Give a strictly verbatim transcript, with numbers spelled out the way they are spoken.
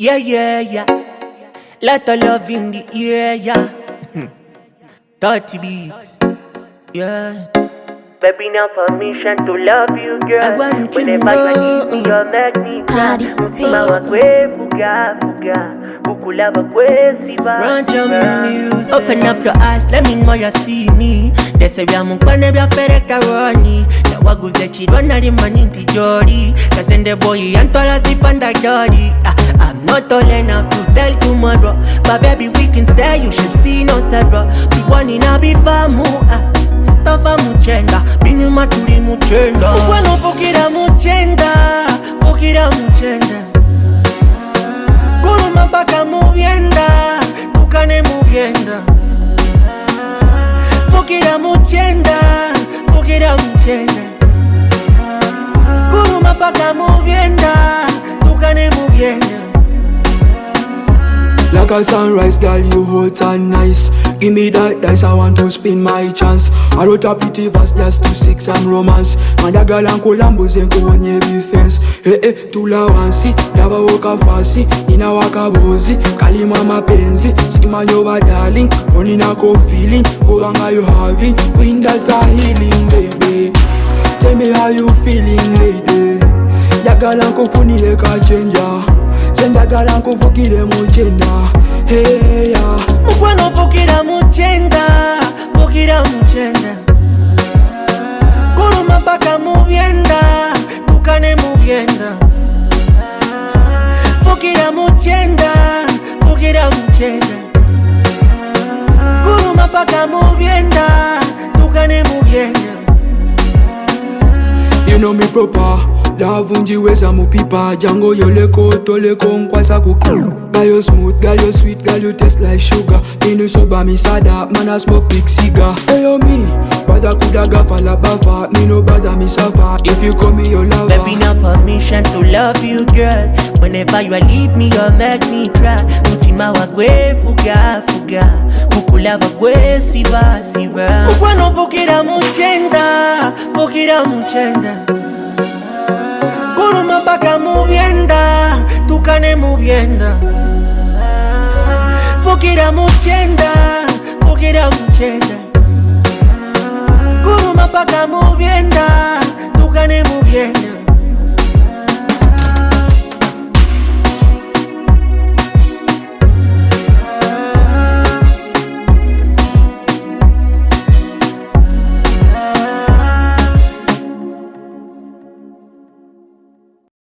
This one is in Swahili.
Yeah, yeah, yeah. Lot of love in the air, yeah. thirty beats, yeah. Baby, now permission to love you, girl. I want Whenever you you need me, you make me cry. Mutima wakwe fuga fuga, bukula wakwe siva. Branch on music. Open up your eyes, let me know you see me. Dese vya mukwane vya fere karoni. Ya waguze chirona limani ntijori. Kasende boy antola zipanda jori. ah, I'm not all enough to tell tomorrow, but baby we can stay, you should see no sorrow. We want in a bifamu ah. Tava muchenda, binyuma tuli muchenda. Ubwano fukira muchenda, fukira muchenda. Guluma mpaka muvyenda, tukane muvyenda. Fukira muchenda, fukira muchenda. Guluma mpaka muvyenda, tukane muvyenda. Like a sunrise, girl, you hot and nice. Give me that dice, I want to spin my chance. I wrote a pretty verse just to sex and romance. Manda girl and Colambos and go on every fence. Hey, hey, tula wansi, never walk a fancy. Nina waka bozi, kalima mapenzi. Sima yoba darling, running a go feeling. Oranga you having, queen that's a healing, baby. Tell me how you feeling, lady. Ya girl and kufuni like a changer. Senda gala kufukile muchenda. Hey ya Mkwano fukira muchenda, fukira muchenda. Guluma mpaka muvyenda, tukane muvyenda. Fukira muchenda, fukira muchenda. Guluma mpaka muvyenda, tukane muvyenda. You know me proper. Love unjiweza mupipa. Jango yoleko, toleko nkwasa kuki. Girl you smooth, girl you sweet, girl you taste like sugar. Minu soba mi sada, man I smoke big cigar. Hey yo me, bada kuda gafa la bava. Me no bada mi safa, if you call me your lover. Baby, now permission to love you, girl. Whenever you leave me, you make me cry. Mutima wakwe fuga fuga, mukula wakwe siva siva. Mkwano fukira muchenda, fukira muchenda. Guluma mpaka muvyenda, tukane muvyenda. Fukira muchenda, fukira muchenda. Guluma mpaka muvyenda, tukane muvyenda.